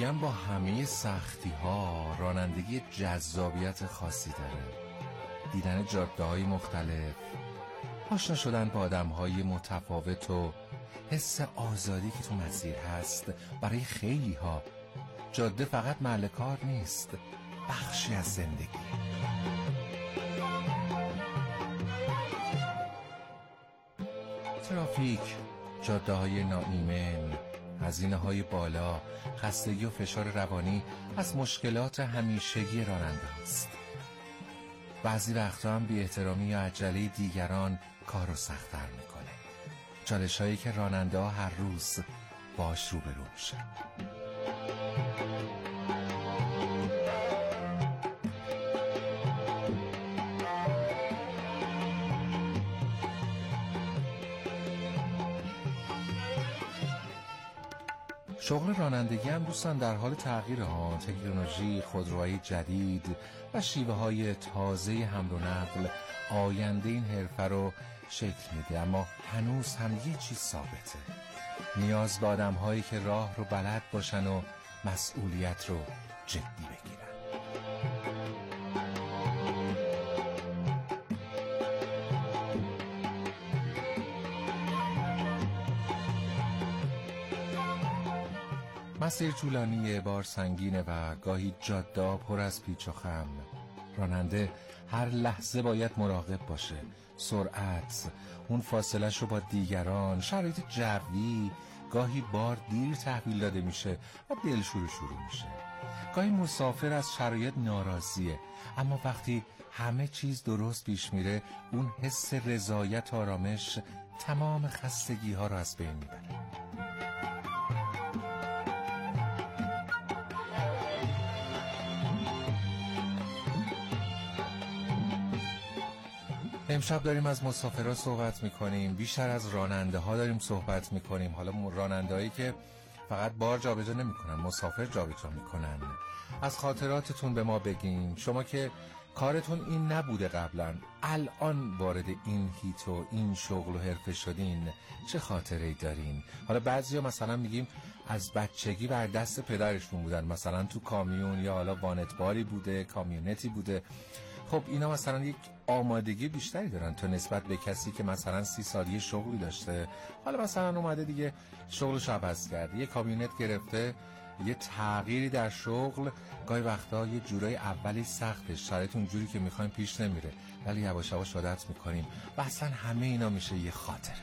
میگم با همه سختی ها رانندگی جذابیت خاصی داره. دیدن جاده های مختلف، آشنا شدن با آدم های متفاوت و حس آزادی که تو مسیر هست. برای خیلی ها جاده فقط محل کار نیست، بخشی از زندگی. ترافیک، جاده های ناایمن، هزینه های بالا، خستگی و فشار روانی از مشکلات همیشگی راننده هست. بعضی وقتا هم بی احترامی یا عجله دیگران کار رو سخت‌تر میکنه. چالش هایی که راننده ها هر روز باش روبرو میشن. شغل رانندگی هم دوستان در حال تغییر ها. تکنولوژی، خودروهای جدید و شیوه های تازه حمل و نقل آینده این حرفه رو شکل میده، اما هنوز هم یه چیز ثابته: نیاز به آدم هایی که راه رو بلد باشن و مسئولیت رو جدی بگیرن. مسیر طولانیه، بار سنگینه و گاهی جاده پر از پیچ و خم. راننده هر لحظه باید مراقب باشه. سرعت، اون فاصله‌ش رو با دیگران، شرایط جوی، گاهی بار دیر تحویل داده میشه و دلشور شروع میشه. گاهی مسافر از شرایط ناراضیه، اما وقتی همه چیز درست پیش میره، اون حس رضایت و آرامش تمام خستگی ها رو از بین میبره. امشب داریم از مسافرها صحبت میکنیم، بیشتر از راننده ها داریم صحبت میکنیم. حالا راننده هایی که فقط بار جابجا نمیکنن، مسافر جابجا میکنن. از خاطراتتون به ما بگین. شما که کارتون این نبوده قبلا، الان وارد این هیت و این شغل و حرفه شدین، چه خاطره‌ای دارین؟ حالا بعضیا مثلا میگیم از بچگی بر دست پدرشون بودن، مثلا تو کامیون یا حالا وانتباری بوده، کامیونتی بوده. خب اینا مثلا یک آمادگی بیشتری دارن تا نسبت به کسی که مثلا 30 سال یه شغلی داشته، حالا مثلا اومده دیگه شغلش عوض کرده، یه کامیونت گرفته، یه تغییری در شغل. گاهی وقتا یه جورای اولی سخته، شرایط اونجوری که میخوایم پیش نمیره، ولی یواش یواش عادت میکنیم و اصلا همه اینا میشه یه خاطره.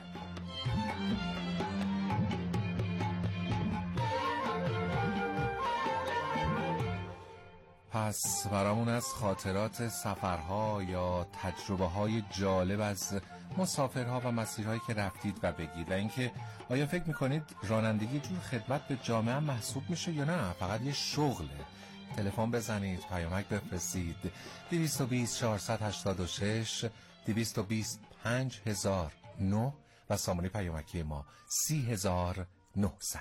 پس برامون از خاطرات سفرها یا تجربه های جالب از مسافرها و مسیرهایی که رفتید و بگید، و اینکه آیا فکر میکنید رانندگی جور خدمت به جامعه محسوب میشه یا نه فقط یه شغله؟ تلفن بزنید، پیامک بفرستید 220 486 225 1009 و سامانه پیامکی ما 30900.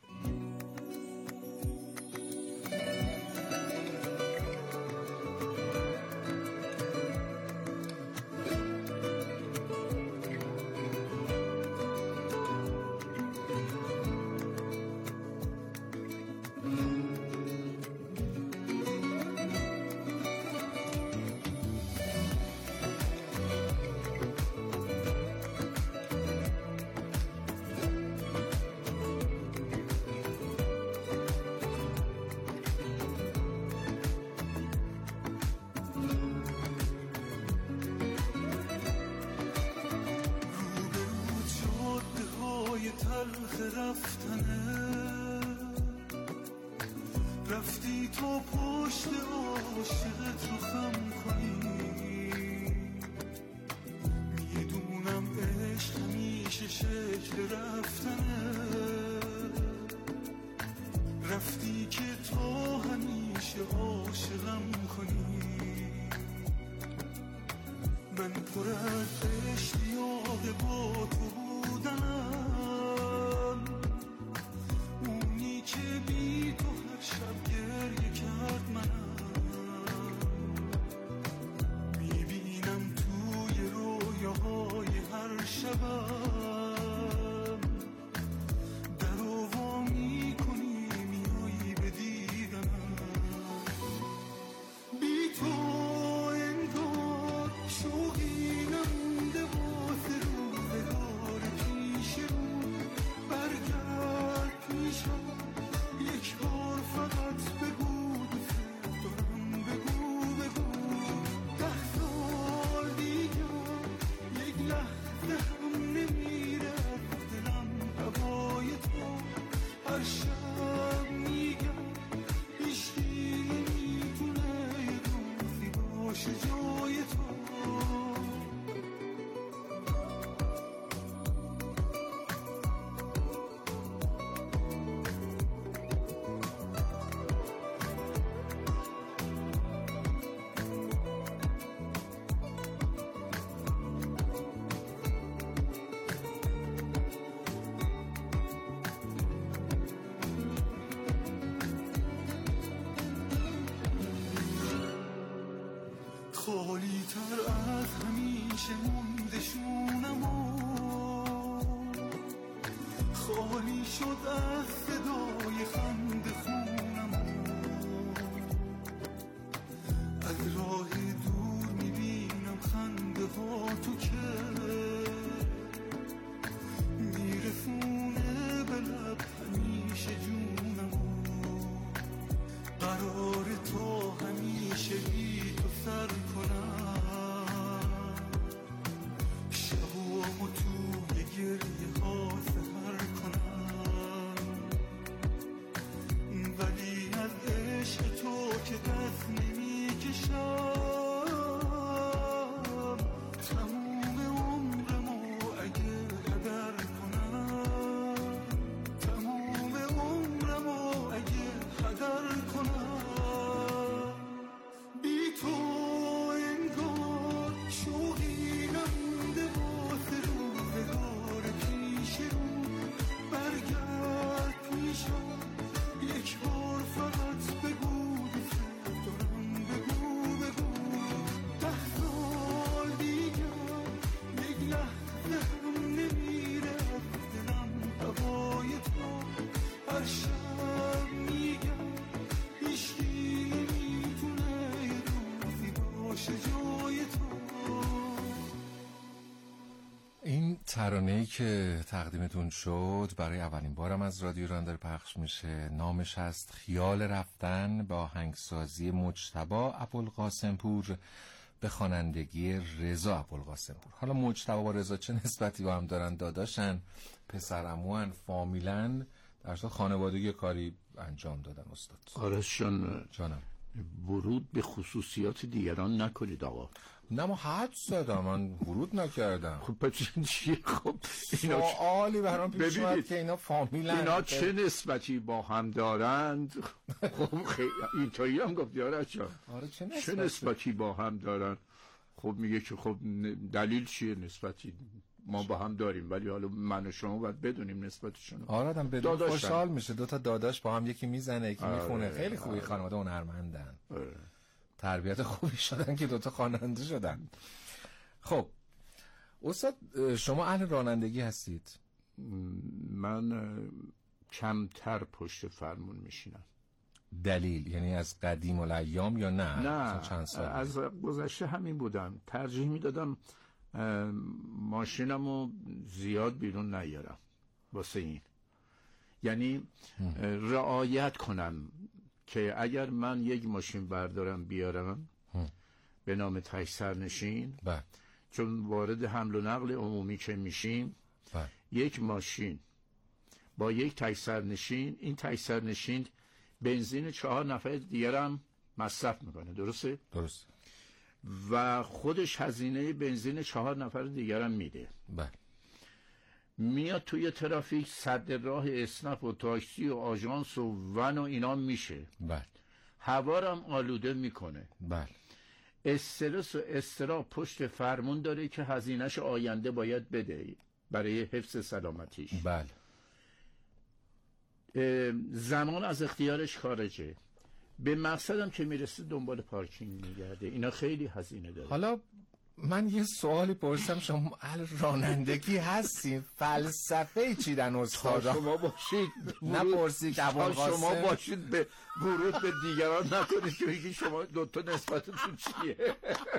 تلخ رفتنه رفتی تو پشت عاشقت رو خم کنی، میدونم عشق همیشه شکل رفتنه، رفتی که تو همیشه عاشقم کنی. من پر از اشتیاق با تو بودم، اونی که بی تو هر شب گریه کرد منم، میبینم توی رویاهای هر شبم، در رو وا میکنی میایی بدی خالی تر از همیشه مونده شونم خالی شد از صدای خنده خونم از راه دور میبینم خنده ها تو که میرسونه به لب همیشه جونم قرار تو همیشه بی تو سر کنم شبامو توی گریه ها سهر کنم ولی از عشق تو که دست نمیکشم تموم عمرمو اگه هدر کنم تموم عمرمو اگه هدر کنم بی تو انگار شوقی نمونده واسه روزگار پیش رو برگرد پیشم یک بار فقط بگو دوست دارم بگو 10 سال دیگر یک لحظه هم نمیره از دلم هوای تو هر شب میگم هیچکی نمیتونه یه روزی باشه جای تو این ترانه‌ای که تقدیمتون شد برای اولین بارم از رادیو ایران داره پخش میشه. نامش هست خیال رفتن با آهنگسازی مجتبی ابوالقاسمپور به خوانندگی رضا ابوالقاسمپور. حالا مجتبی و رضا چه نسبتی با هم دارن؟ داداشن، پسرعموان، فامیلن، در اصل خانوادگی کاری انجام دادن. استاد آرشان جانم، ورود به خصوصیات دیگران نکنید آقا. نه ما حد زدم، من ورود نکردم. خب پس چیه؟ خب اینا سوالی برام پیش اومد که اینا فامیلن، اینا چه نسبتی با هم دارند؟ خب خیلی اینطوری هم گفتی آرشان. آره چه نسبتی با هم دارن؟ خب میگه که خب دلیل چیه نسبتی ما با هم داریم، ولی حالا من و شما باید بدونیم نسبتشون. آره آدم بدون خوشحال میشه. 2 تا داداش با هم، یکی میزنه یکی میخونه. خیلی خوبی. خانواده هنرمندن، تربیت خوبی شدن که 2 تا خواننده شدن. خب استاد شما اهل رانندگی هستید؟ من کمتر پشت فرمون میشینم. دلیل یعنی از قدیم الایام یا نه چند سال از گذشته همین بودم. ترجیح میدادم ماشینمو زیاد بیرون نیارم واسه این، یعنی رعایت کنم که اگر من یک ماشین بردارم بیارم به نام تک سرنشین، چون وارد حمل و نقل عمومی که میشیم، یک ماشین با یک تک سرنشین، این تک سرنشین بنزین 4 نفر دیگرم مصرف میکنه. درسته؟ درست. و خودش هزینه بنزین 4 نفر دیگرم میده. میاد توی ترافیک صد راه اسنپ و تاکسی و آژانس و ون و اینا میشه. هوا رو هم آلوده میکنه. استرس و اضطراب پشت فرمون داره که هزینهش آینده باید بده برای حفظ سلامتیش. زمان از اختیارش خارجه. به مقصدم که میرسه دنبال پارکینگ میگرده. اینا خیلی هزینه داره. حالا من یه سوالی پرسم، شما اهل رانندگی هستین، فلسفه چیدن استادا؟ شما باشید نپرسید که ابوالقاسم شما باشید به ورود به دیگران نکنید که بگید شما 2 تا نسبتتون چیه.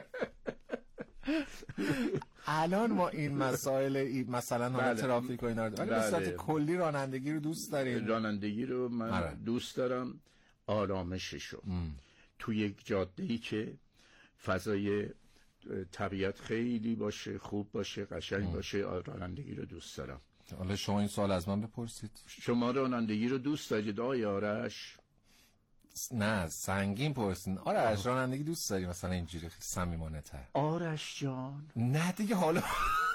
الان ما این مسائل مثلا حالا ترافیک و اینا رو، ولی به صورت کلی رانندگی رو دوست دارید؟ رانندگی رو من دوست دارم، آرامششو تو یک جاده‌ای که فضای طبیعت خیلی باشه، خوب باشه، قشنگ باشه، رانندگی رو دوست دارم. حالا شما این سوال از من بپرسید. شما رانندگی رو دوست دارید آقای آرش؟ نه سنگین پرسین. آرش رانندگی دوست داری مثلا اینجوری صمیمانه تر؟ آرش جان نه دیگه حالا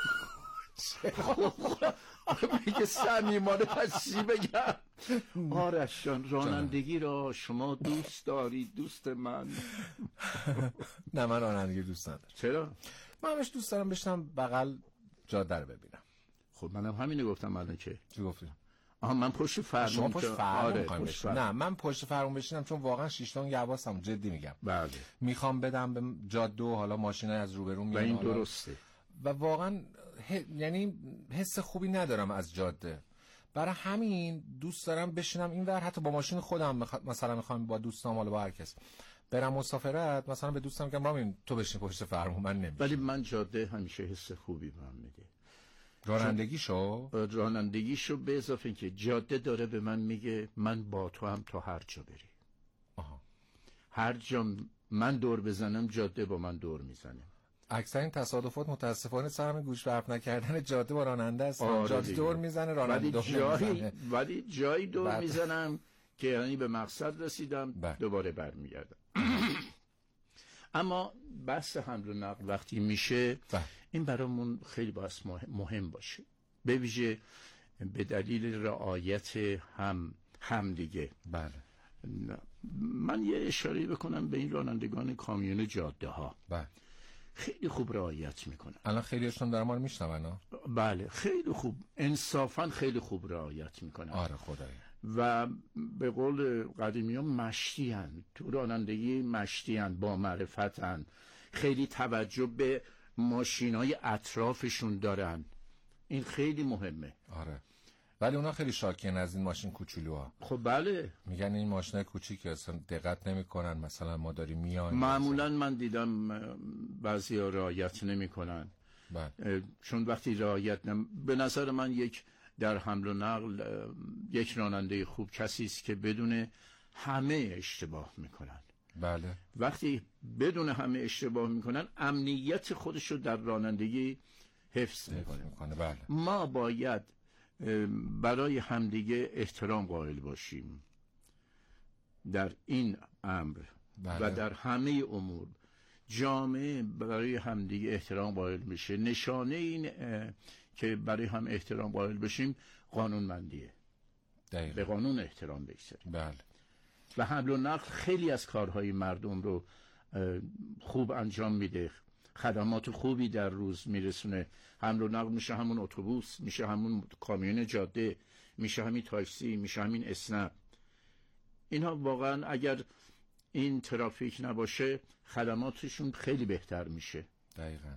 میگه صمیمانه، پس چی بگم؟ آرش جان رانندگی رو شما دوست دارید دوست من؟ نه من رانندگی دوست ندارم. چرا؟ من همش دوست دارم بشنم بغل جاده رو ببینم. خب منم همینو گفتم الان. که چی گفتیم؟ من پشت فرمون. شما پشت فرمون آره نه من پشت فرمون بشینم، چون واقعا 6 تا یواسم، جدی میگم. بله. میخوام بدم به جاده و حالا ماشینای از روبرو میان، و این درسته. و واقعا یعنی حس خوبی ندارم از جاده. برای همین دوست دارم بشینم این ور، حتی با ماشین خودم مثلا میخوام با دوستام، حالا با هر کس برم مسافرت، مثلا به دوستم میگم رامین تو بشین پشت فرمون، من نمیشم. ولی من جاده همیشه حس خوبی بهم میده. رانندگیشو به اضافه اینکه جاده داره به من میگه من با تو هم تا هر جا بری. هر جا من دور بزنم جاده با من دور میزنه. اکثر این تصادفات متاسفانه سر همین گوش برف نکردن جاده با راننده است. جاده دور میزنه، راننده دور میزنه. ولی جایی دور میزنم که یعنی به مقصد رسیدم، دوباره برمیگردم. اما بحث حمل و نقل وقتی میشه این برامون خیلی باید مهم باشه، به ویژه به دلیل رعایت هم دیگه. بله. من یه اشاره بکنم به این رانندگان کامیون جاده ها. بله. خیلی خوب رعایت میکنن. الان خیلیشون دارن ما رو میشنون. بله خیلی خوب، انصافا خیلی خوب رعایت میکنن. آره خدایا. و به قول قدیمیان مشتی هن، تو رانندگی مشتی هن، با معرفت هن، خیلی توجه به ماشینای اطرافشون دارن. این خیلی مهمه. آره. ولی اونا خیلی شاکین از این ماشین کوچولوها. خب بله، میگن این ماشینای کوچیکی اصلا دقت نمیکنن، مثلا ما داریم میایم. معمولا من دیدم بعضیا رعایت نمیکنن. بله. چون وقتی رعایت به نظر من یک در حمل و نقل یک راننده خوب کسی است که بدون همه اشتباه میکنن. بله. وقتی بدون همه اشتباه میکنن امنیت خودش رو در رانندگی حفظ میکنه. بله. ما باید برای همدیگه احترام قائل باشیم در این امر. بله. و در همه امور جامعه برای همدیگه احترام قائل میشه. نشانه این که برای هم احترام قائل بشیم قانونمندیه. دقیقا. به قانون احترام بگذاریم. بله. و حمل و نقل خیلی از کارهای مردم رو خوب انجام میده، خدمات خوبی در روز میرسونه. حمل و نقل میشه همون اتوبوس، میشه همون کامیون جاده، میشه همین تاکسی، میشه همین اسنپ. اینها واقعا اگر این ترافیک نباشه خدماتشون خیلی بهتر میشه. دقیقاً.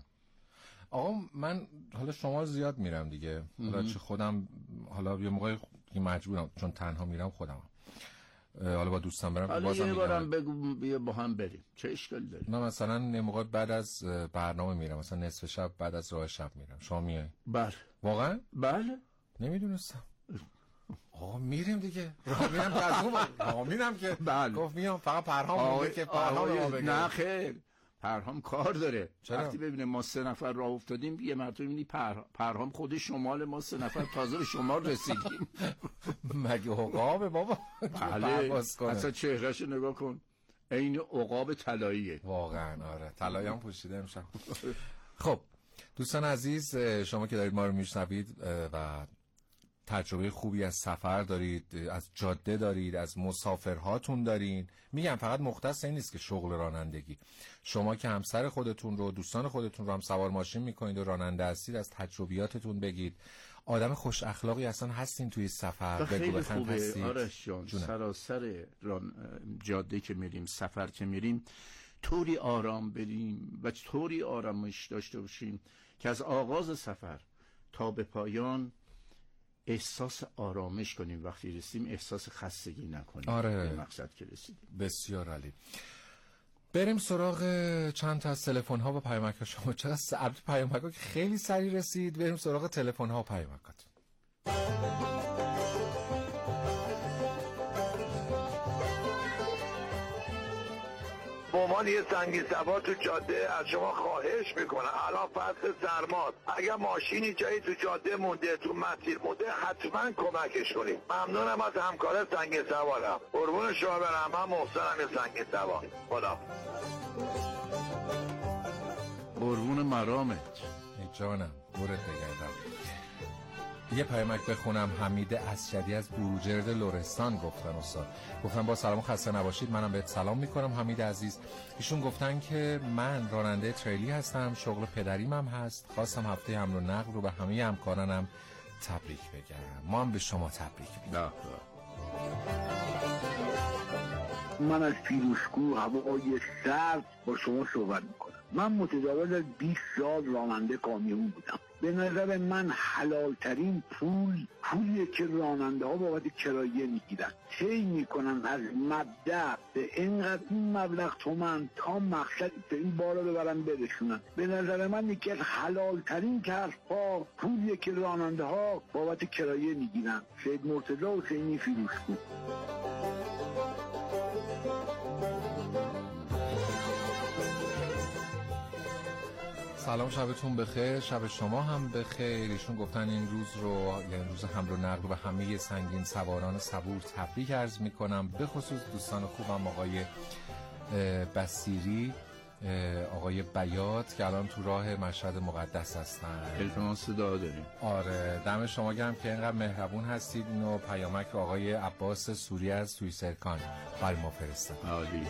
آقا من حالا شما زیاد میرم دیگه، حالا چه خودم حالا یه موقع مجبورم چون تنها میرم خودم، حالا با دوستم برم حالا یه بارم بگو بیا با هم بریم، چه اشکالی داره؟ نه مثلا یه موقع بعد از برنامه میرم، مثلا نصف شب بعد از راه شب میرم. شما میای؟ بله. واقعا؟ بله. نمیدونستم. آقا میریم دیگه. رامینم که از اون رامینم که بله. گفت میام، فقط پرهام مونده که پرهام رو بگه. نه خیر، پرهام کار داره. وقتی ببینه ما 3 نفر راه افتادیم یه مرتبه میبینی پرهام خود شمال ما 3 نفر تازه به شمال رسیدیم. مگه عقابه بابا؟ بله. اصلا چهرهشو نگاه کن، عین عقاب طلاییه. واقعا آره، طلایی هم پوشیده امشب. خب دوستان عزیز، شما که دارید ما رو میشنوید و تجربه خوبی از سفر دارید، از جاده دارید، از مسافرهاتون دارین، میگم فقط مختص این نیست که شغل رانندگی، شما که همسر خودتون رو، دوستان خودتون رو هم سوار ماشین میکنید و راننده هستید، از تجربیاتتون بگید. آدم خوش اخلاقی اصلا هستین توی سفر، بگو بخند هستید. آرش جان، سراسر جاده که میریم، سفر که میریم، طوری آرام بریم و طوری آرامش داشته باشیم که از آغاز سفر تا به پایان احساس آرامش کنیم، وقتی رسیدیم احساس خستگی نکنیم. آره. به مقصد که رسیدیم. بسیار عالی. بریم سراغ چند تا از تلفن ها و پیامک شما. چرا البته پیامک ها که خیلی سریع رسید، بریم سراغ تلفن ها و پیامکات. به عنوان یه سنگی سوار تو جاده از شما خواهش میکنم، الان فصل سرماست، اگر ماشینی جایی تو جاده مونده، تو مسیر مونده، حتما کمکش کنید. ممنونم از همکار سنگی سوارم. قربون شما برم. من محسنم یه سنگی سوار. خدا قربون مرامت. جانم دورت بگردم. یه پیامک بخونم. حمید اسجدی از بروجرد لرستان گفتن استاد، گفتن با سلام و خسته نباشید، منم بهت سلام میکنم حمید عزیز. ایشون گفتن که من راننده تریلی هستم، شغل پدریم هم هست، خواستم هفته حمل و نقل رو به همه همکارانم تبریک بگم. ما هم به شما تبریک میگیم. من از پیروزکو هوای سرد با شما صحبت میکنم. من متجاوز از 20 سال راننده کامیون بودم. به نظر من حلال ترین پولیه که راننده ها بابت کرایه میگیرن. طی میکنن از مبدأ به اینقدر این مبلغ تومن تا مقصد این بارا ببرن برسونن. به نظر من یکی از حلال ترین کسب‌ها پولیه که راننده ها بابت کرایه میگیرن. سید مرتضی حسینی، پیروزکو. سلام، شبتون بخیر. شب شما هم بخیر. ایشون گفتن این روز رو، یعنی روز حمل و نقل، به همه سنگین سواران صبور تبریک عرض میکنم، به خصوص دوستان خوبم آقای بصیری، آقای بیات که الان تو راه مشهد مقدس هستن. التماس صدا داریم. آره، دم شما گرم که اینقدر مهربون هستید. اینو پیامک رو آقای عباس سوری از سویسرکان برای ما فرستاد. عالی.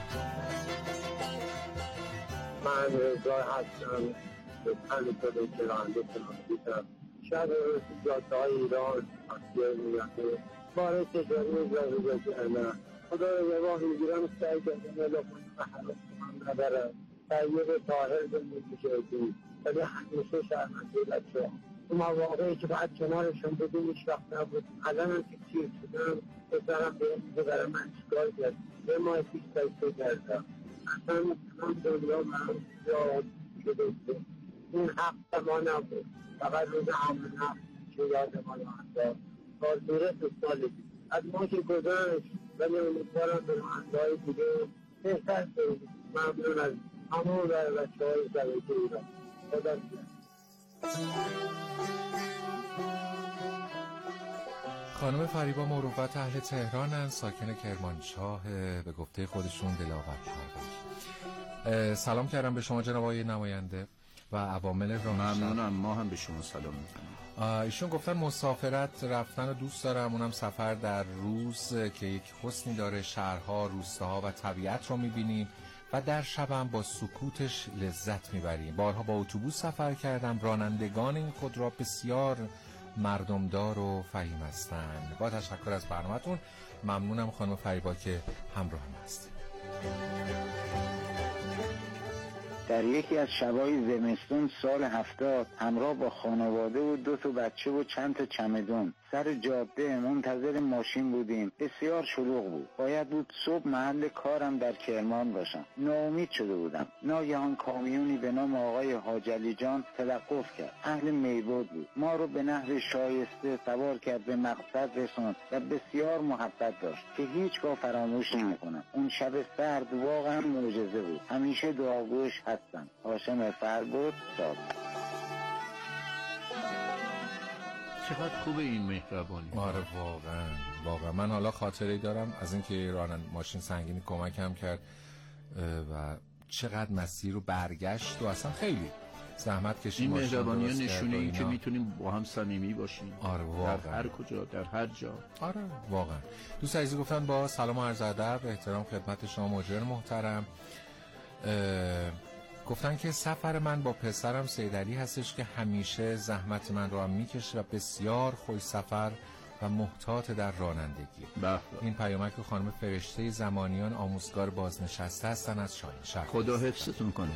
من رضا هستم، چند ساله که راننده ترافیکم. شب روز جاده های ایران مسیر میگرده باره تجاری اجازه کردن. خدا رو یواه میگیرم سعی کردم الاخون محرم من ندارم. سعیه طاهر زندگی کردیم ولی همیشه شرمنده بچه ها. اون مواقعی که بعد کنارشون بودیم هیچ وقت نبود. الان هم که تیر شدم بسرم به این برای من چیکار کرد. یه ماه پیش تایسته کردم. اصلا من دنیا من یاد شده بود. این حق ما نبود. فقط روز حمل نقل که یاد ما انداز کارزوره تو سال دید. از ما که گذاشت ولی امیدوارم به مهندهای دیگه بهتر شد. ممنون از همون بچه های زبیده ایران. خدا بید. خانم فریبا مروت اهل تهرانن، ساکن کرمانشاه، به گفته خودشون دلاور پرور. سلام کردم به شما جناب آقای نماینده و عوامل رانندگی. ممنونم. ما هم به شما سلام می‌کنیم. ایشون گفتن مسافرت رفتن رو دوست دارم، اونم سفر در روز که یک حسنی داره، شهرها، روستاها و طبیعت رو می‌بینیم و در شبم با سکوتش لذت می‌بریم. بارها با اتوبوس سفر کردم، رانندگان این خودرو بسیار مردمدار و فهیم هستند. با تشکر از برنامه‌تون. ممنونم خانم فریبا که همراه ما هستید. در یکی از شبای زمستون سال 70 همراه با خانواده و 2 بچه و چند تا چمدون سر جاده منتظر ماشین بودیم. بسیار شلوغ بود. باید بود صبح محل کارم در کرمان باشم. ناامید شده بودم. ناگهان کامیونی به نام آقای حاج علی جان توقف کرد. اهل میبود بود. ما رو به نحو شایسته سوار کرد، به مقصد رسوند و بسیار محبت داشت که هیچگاه فراموش نمی‌کنم. اون شب سرد واقعا معجزه بود. همیشه دعاگوش هستم. هاشم فربود صادق. چقدر خوبه این مهربانی. آره واقعا من حالا خاطری دارم از اینکه ماشین سنگینی کمکم کرد و چقدر مسیر رو برگشت و اصلا خیلی زحمت کشید. این مهربانی ها نشونه این که میتونیم با هم صمیمی باشیم. آره واقعا. در هر کجا، در هر جا. آره واقعا. دوست عزیز گفتن با سلام و عرض ادب، احترام خدمت شما مجری محترم. گفتن که سفر من با پسرم سیدعلی هستش که همیشه زحمت من رو هم میکشه و بسیار خوش سفر و محتاط در رانندگی. این پیامک رو خانم فرشته زمانیان آموزگار بازنشسته هستن از شاهین شهر. خدا حفظتون کنه.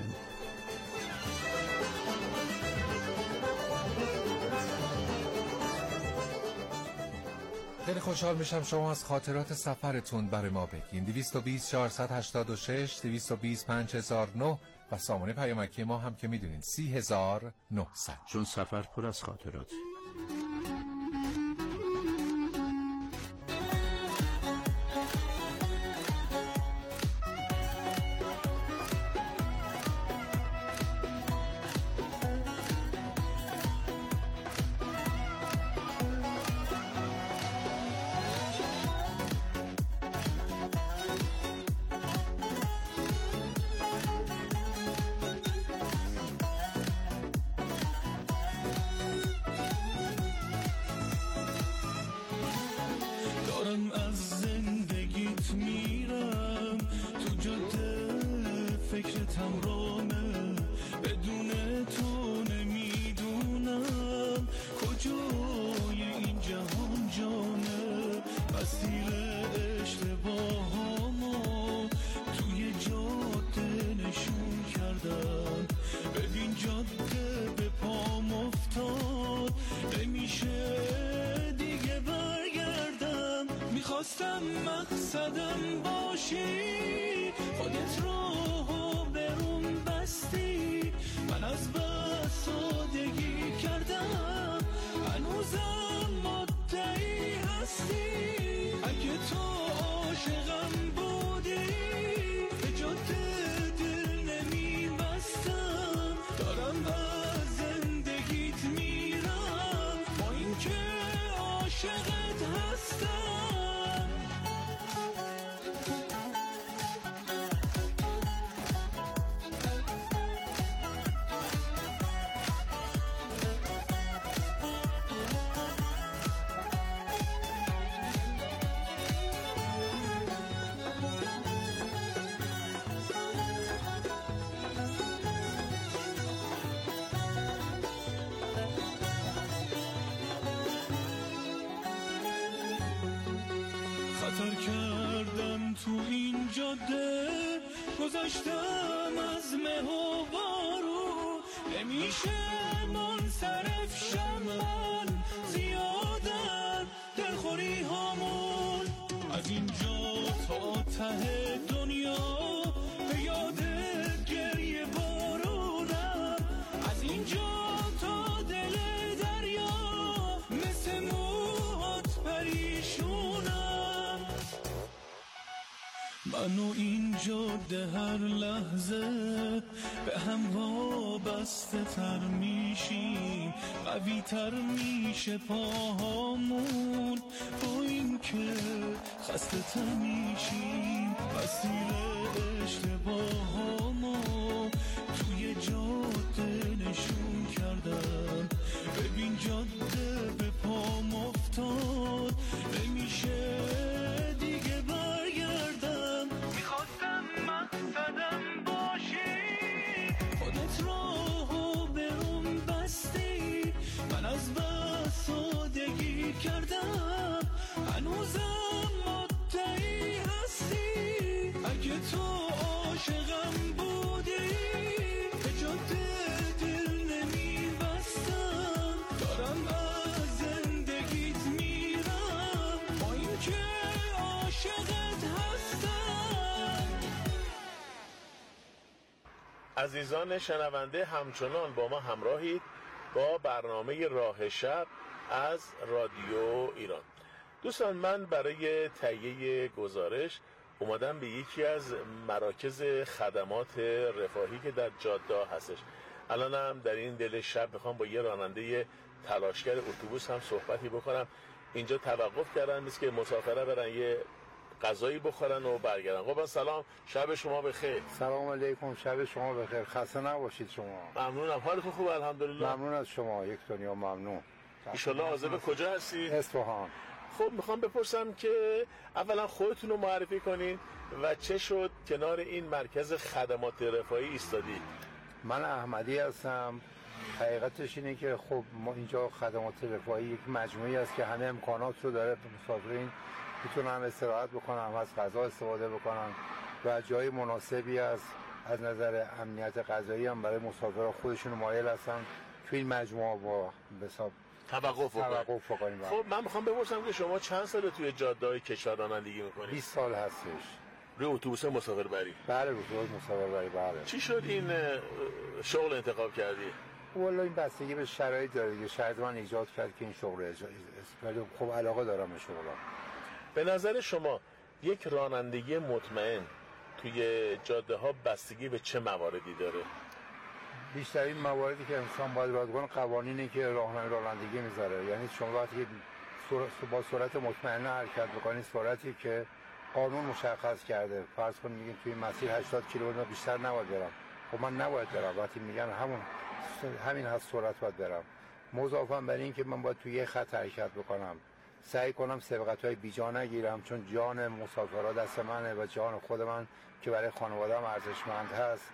خیلی خوشحال میشم شما از خاطرات سفرتون برای ما بگین. 220 486 220 5009 و سامانه پیامکی ما هم که میدونین 30900. چون سفر پر از خاطرات. گذشتم از مه و بارون، نمیشه منصرف شم من، زیادن دلخوری هامون. از اینجا تا ته دنیا به یاد گریه بارونم، از اینجا تا دل دریا مثل موهات پریشونم. من و این جاده هر لحظه به هم وابسته تر میشیم، قوی تر میشه پاهامون، با این که خسته تر میشیم. مسیر اشتباهامو توی جاده نشون کردم، ببین جاده به پام افتاد، نمیشه دیگه برگردم. میخواستم مقصدم باشی، خودت راهو برام بستی، من از بس سادگی کردم، هنوزم مدعی هستی. اگه تو عاشقم بودی به جاده دل نمیبستم، دارم از زندگیت میرم با این که عاشقت هستم. عزیزان شنونده، همچنان با ما همراهید با برنامه راه شب از رادیو ایران. دوستان، من برای تهیه گزارش اومدم به یکی از مراکز خدمات رفاهی که در جاده هستش. الانم در این دل شب میخوام با یه راننده تلاشگر اتوبوس هم صحبتی بکنم. اینجا توقف کردن مثل که مسافرها برن یه غذایی بخورن و برگردن. خب سلام، شب شما بخیر. سلام علیکم، شب شما بخیر، خسته نباشید شما. ممنونم، حالتون خوبه؟ الحمدلله. ممنون از شما، یک دنیا ممنون. ان شاءالله عازب کجا هستی؟ اصفهان. خب میخوام بپرسم که اولا خودتون رو معرفی کنین و چه شد کنار این مرکز خدمات رفاهی ایستادی؟ من احمدی هستم. حقیقتش اینه که خب ما اینجا خدمات رفاهی یک مجموعی است که همه امکانات رو داره. مسافرین میتونن استراحت بکنن، از غذا استفاده بکنن و جای مناسبی از نظر امنیت غذایی هم برای مسافرها خودشون مایل هستن توی این مجموعه با حساب توقف بکنیم. خب من میخوام بپرسم که شما چند ساله توی جاده‌های کشور رانندگی میکنید؟ 20 سال هستش. روی اتوبوس مسافربری؟ بله، اتوبوس مسافربری. بله. چی شد این شغل انتخاب کردی؟ والا این بستگی به شرایط داره دیگه. شرایط من ایجاد کرد که این شغل ولی خب علاقه دارم به شغلم. به نظر شما یک رانندگی مطمئن توی جاده ها بستگی به چه مواردی داره؟ بیشترین مواردی که انسان باید رعایت کنه قوانینی که راهنمای رانندگی میذاره. یعنی شما وقتی با سرعت مطمئنه حرکت بکنید، سرعتی که قانون مشخص کرده، فرض کنید میگین توی مسیر 80 کیلومتر بیشتر نباید برم، خب من نباید برم. وقتی میگن همین هست سرعت باید برم. مضافاً بر این که من باید توی یه خط حرکت بکنم، سعی کنم سبقت‌های بیجا نگیرم، چون جان مسافرها دست منه و جان خود من که برای خانواده‌ام ارزشمند هست.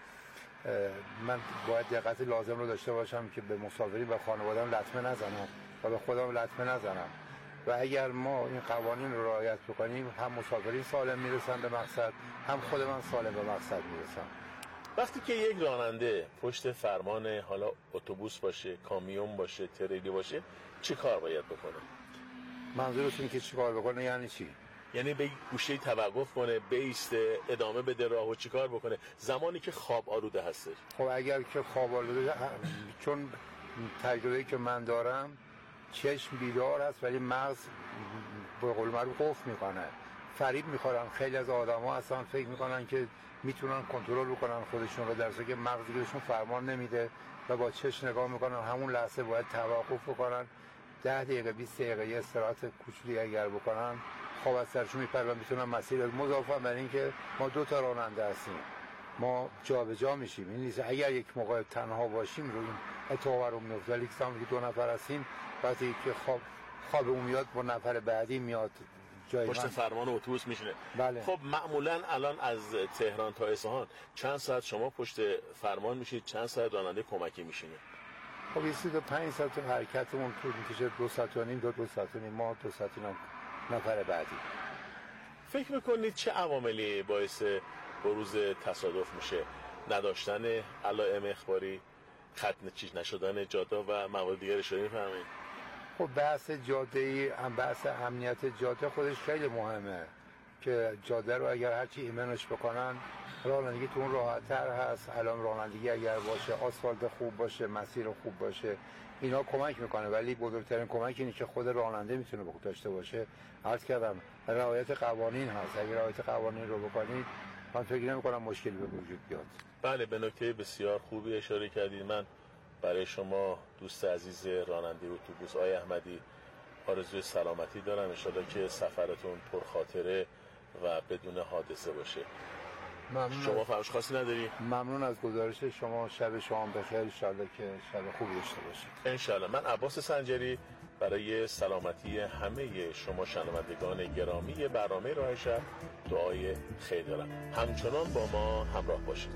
من باید دقت لازم رو داشته باشم که به مسافرین و خانواده‌ام لطمه نزنم و به خودم لطمه نزنم. و اگر ما این قوانین رو رعایت بکنیم، هم مسافرین سالم میرسن به مقصد، هم خود من سالم به مقصد میرسم. وقتی که یک راننده پشت فرمان، حالا اتوبوس باشه، کامیون باشه، تریلی باشه، چی کار باید بکنه؟ منظورتون که چی کار بکنه یعنی چی؟ یعنی به گوشه توقف کنه، بیسته، ادامه بده راهو، چی کار بکنه زمانی که خواب آلوده هستش؟ خب اگر که خواب آلوده، چون تجربه‌ای که من دارم چشم بیدار است ولی مغز به قول معروف قفل میکنه، فریب میخورن. خیلی از آدما اصلا فکر میکنن که میتونن کنترل بکنن خودشون رو، در حالی که مغزی بهشون فرمان نمیده و با چشم نگاه میکنن. همون لحظه باید توقف بکنن، 10 دقیقه 20 دقیقه یه استراحت کوچولی اگر بکنن، خواب از سرشون میپره و میتونن مسیر. مضافاً بر این که ما 2 تا راننده هستیم، ما جابجا میشیم. این نیست اگر یک موقع تنها باشیم روی این اتفاق رو میفته، ولی زمانی که 2 نفر هستیم، وقتی که خواب اون میاد با نفر بعدی میاد جای پشت فرمان اتوبوس میشینه. بله. خب معمولا الان از تهران تا اصفهان چند ساعت شما پشت فرمان میشید، چند ساعت راننده کمکی میشینه؟ خب 25 ساعت حرکتمون طول میکشه، 2 ساعت و نیم، 2 ساعت و نیم ما، 2 ساعت و نیم نفر بعدی. فکر میکنید چه عواملی باعث بروز تصادف میشه، نداشتن علائم اخباری، ختم چیز نشدن جاده و موارد دیگر اشاره می‌فرمایید. خب بحث جاده‌ای، بحث امنیت جاده خودش خیلی مهمه که جاده رو اگر هرچی ایمنش بکنن رانندگی تو اون راحت‌تر هست. الان رانندگی اگر باشه، آسفالت خوب باشه، مسیر خوب باشه، اینا کمک میکنه، ولی بزرگترین کمک اینه که خود راننده میتونه به خود داشته باشه. عرض کردم رعایت قوانین هست. اگر رعایت قوانین رو بکنید من فکر نمی‌کنم مشکلی به وجود بیاد. بله، به نکته بسیار خوبی اشاره کردید. من برای شما دوست عزیز راننده اتوبوس آقای احمدی آرزوی سلامتی دارم. ان شاءالله که سفرتون پرخاطره و بدون حادثه باشه. ممنون. شما فرمایش خاصی نداری؟ ممنون از گزارش شما. شب شما بخیر، ان شاءالله که شب خوبی داشته باشید. ان شاءالله. من عباس سنجری برای سلامتی همه شما شنوندگان گرامی برنامه راه شب دعای خیر دارم. همچنان با ما همراه باشید.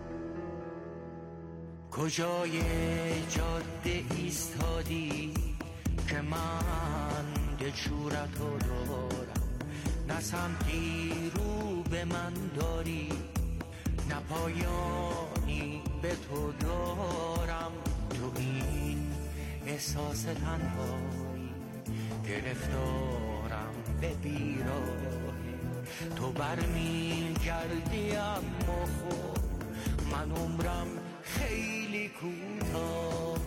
کجای جاده ایستادی که من دلشورتو دارم، نه سمتی رو به من داری، نه پایانی به تو دارم. تو این احساس تنهایی گرفتارم به بیراهی، تو برمیگردی اما خب من عمرم خیلی کوتاه.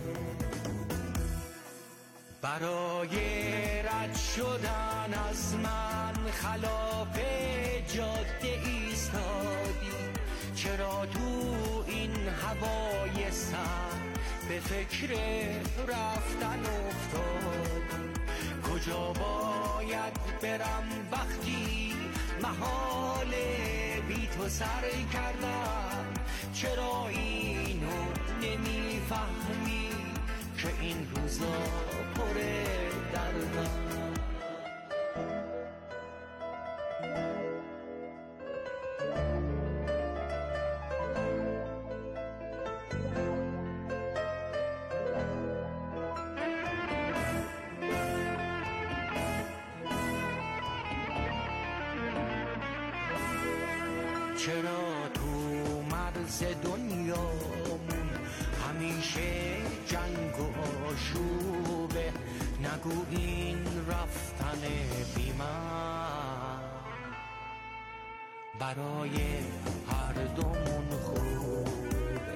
برای رد شدن از من خلاف جاده ایستادی، چرا تو این هوای سرد به فکر رفتن افتادی؟ کجا باید برم وقتی محال بی تو سر کردم؟ چرا اینو نمیفهمی که این روزا پر دردم؟ چرا تو مرز دنیامون همیشه جنگ و آشوبه؟ نگو این رفتن بی من برای هر دومون خوبه.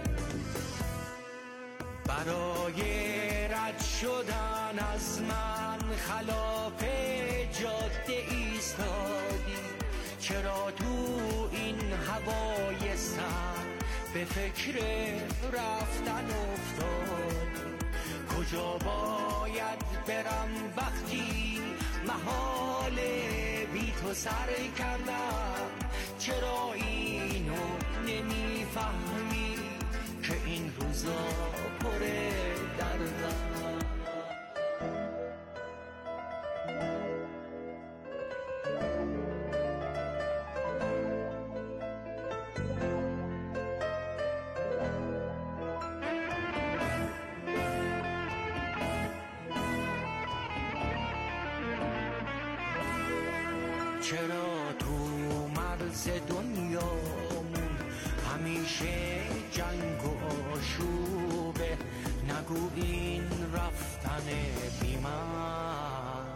برای رد شدن از من خلاف جاده ایستادی، چرا تو این هوای سرد به فکر رفتن افتادی؟ کجا باید برم وقتی محال بی تو سر کردم؟ چرا اینو نمیفهمی که این روزا پر دردم؟ چرا تو مرز دنیامون همیشه جنگ و آشوبه؟ نگو این رفتن بی من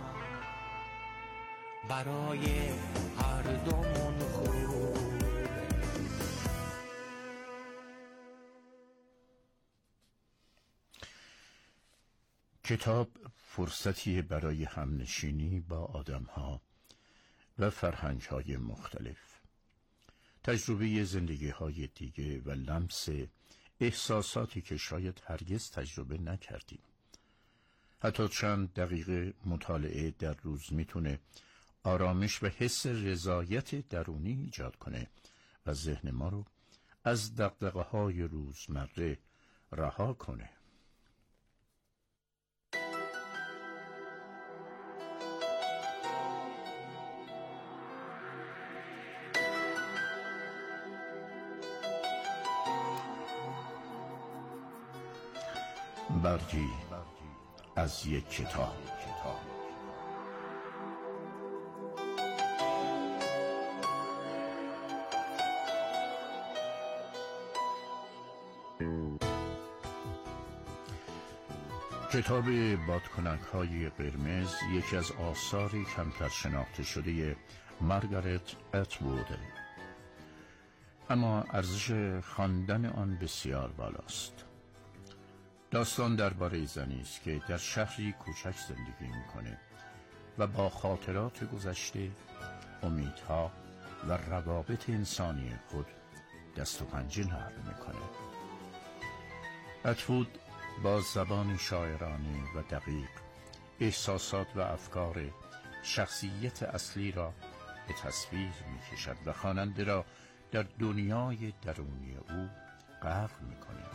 برای هر دومون خوبه. کتاب فرصتی برای همنشینی با آدم‌ها و فرهنگ‌های مختلف، تجربه زندگی‌های دیگه و لمس احساساتی که شاید هرگز تجربه نکردیم. حتی چند دقیقه مطالعه در روز میتونه آرامش و حس رضایت درونی ایجاد کنه و ذهن ما رو از دغدغه‌های روزمره رها کنه. برگی از یک کتاب. کتاب بادکنک‌های قرمز یکی از آثار کمتر شناخته شده مارگارت اتوود، اما ارزش خواندن آن بسیار بالاست. داستان درباره زنی است که در شهری کوچک زندگی می‌کند و با خاطرات گذشته، امیدها و روابط انسانی خود دست و پنجه نرم می‌کند. اتوود با زبان شاعرانه و دقیق احساسات و افکار شخصیت اصلی را به تصویر می‌کشد و خواننده را در دنیای درونی او غرق می‌کند.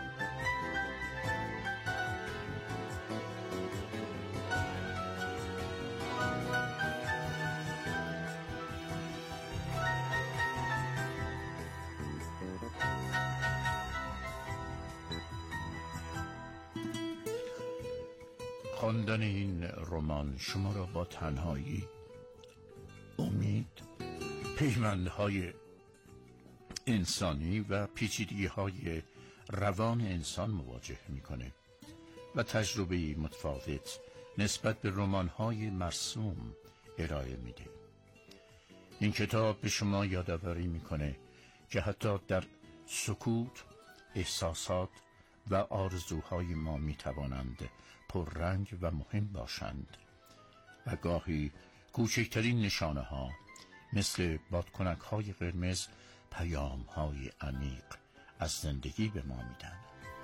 خواندن این رمان شما را با تنهایی، امید، پیوندهای انسانی و پیچیدگی‌های روان انسان مواجه می‌کنه و تجربه متفاوت نسبت به رمان‌های مرسوم ارائه میده. این کتاب به شما یادآوری می‌کنه که حتی در سکوت احساسات و آرزوهای ما می‌توانند پررنگ و مهم باشند و گاهی کوچکترین نشانه ها مثل بادکنک های قرمز پیام های عمیق از زندگی به ما میدن.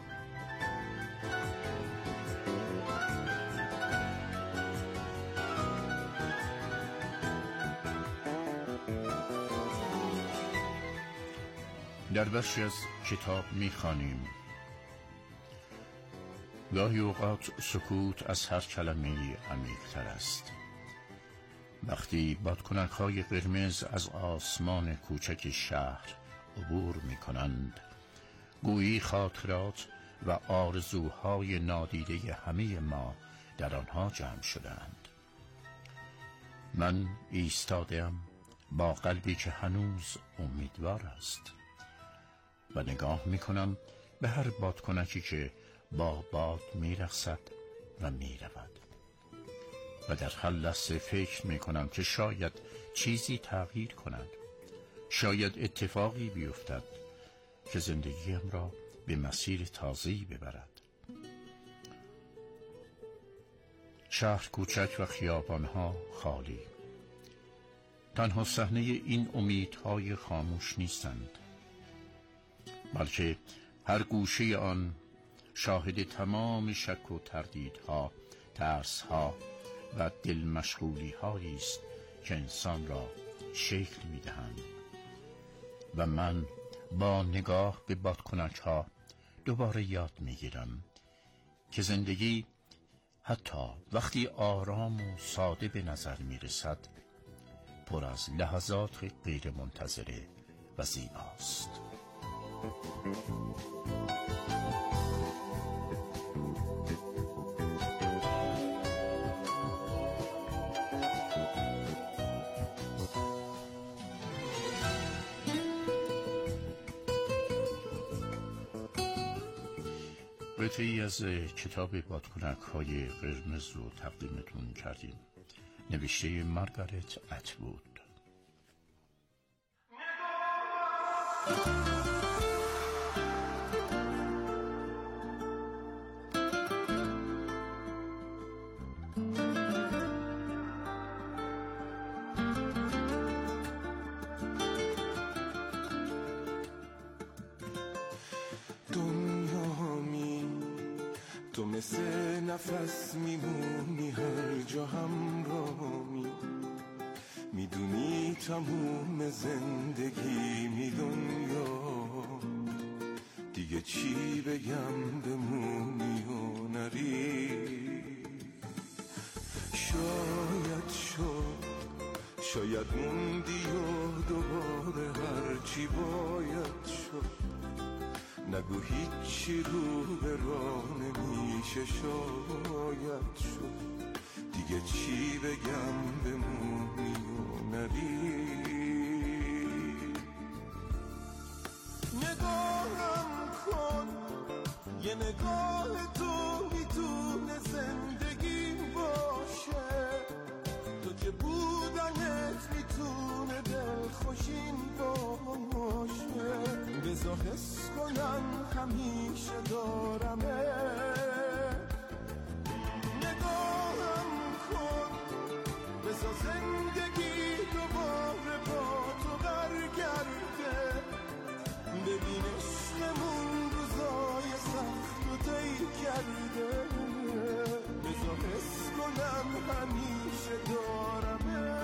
در بخشی از کتاب میخوانیم: گاهی اوقات سکوت از هر کلمه عمیق‌تر است. وقتی بادکنک‌های قرمز از آسمان کوچک شهر عبور می‌کنند، گویی خاطرات و آرزوهای نادیده همه ما در آنها جمع شدند. من ایستاده‌ام با قلبی که هنوز امیدوار است و نگاه می‌کنم به هر بادکنکی که با باد میرقصد و میرود و در هر لحظه فکر میکنم که شاید چیزی تغییر کند، شاید اتفاقی بیفتد که زندگیم را به مسیر تازه‌ای ببرد. شهر کوچک و خیابانها خالی، تنها صحنه این امیدهای خاموش نیستند، بلکه هر گوشه آن شاهد تمام شک و تردیدها، ترسها و دل مشغولی هایی است که انسان را شکل میدهند. و من با نگاه به بادکنک ها دوباره یاد میگیرم که زندگی حتی وقتی آرام و ساده به نظر میرسد پر از لحظات غیر منتظره و زیباست. قطعی از کتاب بادکنک‌های قرمز رو تقدیمتون کردیم، نوشته مارگارت اتوود. تو مثل نفس میمونی هر جا همراهی، میدونی تموم زندگی می دنیا، دیگه چی بگم بمونی و نری. شاید موندی و دوباره هرچی باید شد، نگو هیچی رو به راه نمیشه شاید شد، دیگه چی بگم بمونی و نری. نگاهم کن یه نگاه نگاه تو میتونه زندگی باشه، تو که بودنت میتونه دلخوشین باشه. بذار حس کنم همیشه دارمه، نگاهم کن، بذار زندگی دوباره با تو برگرده. ببین عشقمون روزای سخت و طی کرده، بذار حس کنم همیشه دارمه.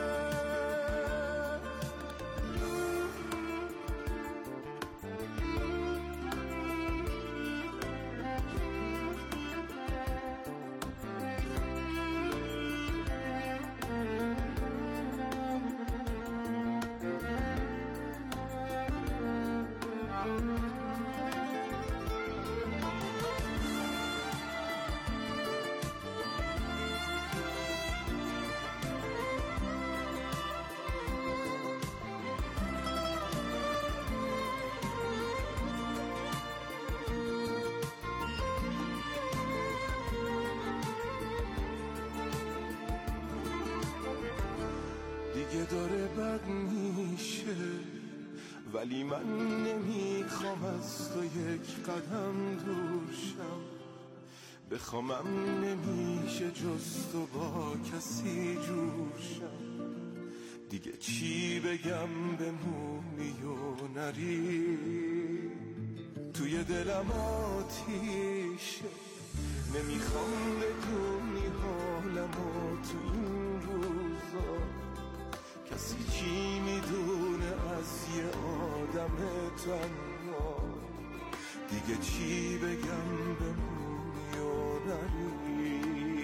دیگه داره بد میشه، ولی من نمیخوام از تو یک قدم دور شم. بخوامم نمیشه جز تو با کسی جور شم. دیگه چی بگم بمونی و نری، توی دلم آتیشه. نمیخوام بدونی حالمو تو این روزا، کسی چی میدونه از یه آدم تنها. دیگه چی بگم بمونی و نری.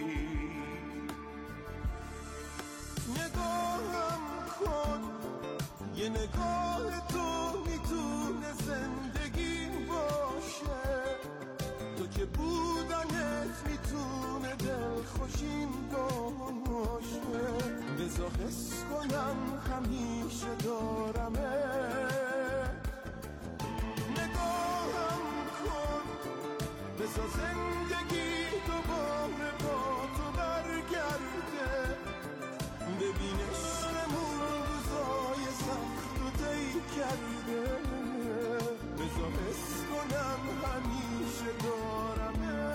نگاهم کن، یه نگاه تو میتونه زندگی باشه، تو که بودنت میتونه دلخوشین باشه. بذار حس کنم همیشه دارمه، نگاهم کن، بذار زندگی دوباره با تو برگرده. ببین عشقمون روزای سخت و طی کرده، بذار حس کنم همیشه دارمه.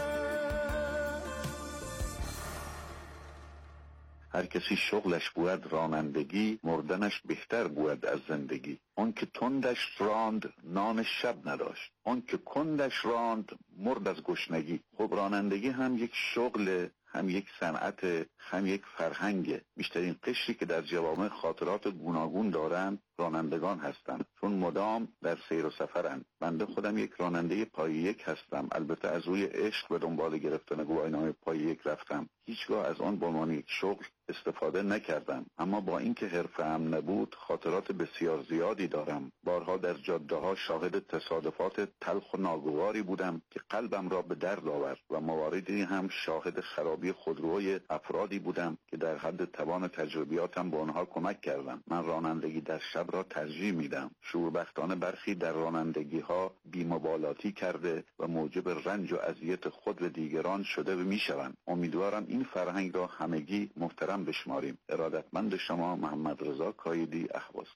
هر کسی شغلش بود رانندگی، مردنش بهتر بود از زندگی. آن که تندش راند نان شب نداشت، آن که کندش راند مرد از گشنگی. خب رانندگی هم یک شغل، هم یک صنعت، هم یک فرهنگه. بیشترین قشری که در جوامع خاطرات گوناگون دارند رانندگان هستند، چون مدام در سیر و سفرند. بنده خودم یک راننده پای یک هستم، البته از روی عشق به دنبال گرفتن گواهینامه پای یک رفتم. هیچگاه از آن به عنوان یک شغل استفاده نکردم، اما با اینکه حرفه‌ام نبود خاطرات بسیار زیادی دارم. بارها در جاده‌ها شاهد تصادفات تلخ و ناگواری بودم که قلبم را به درد آورد و مواردی هم شاهد خرابی خودروی افرادی بودم که در حد توان تجربیاتم به آنها کمک کردم. من رانندگی در شب را ترجیح میدم. شوربختانه برخی در رانندگی‌ها بی‌مبالاتی کرده و موجب رنج و اذیت خود و دیگران شده و میشوند. امیدوارم این فرهنگ را همگی محترم بشماریم. ارادتمند شما، محمد رضا کایدی، اهواز.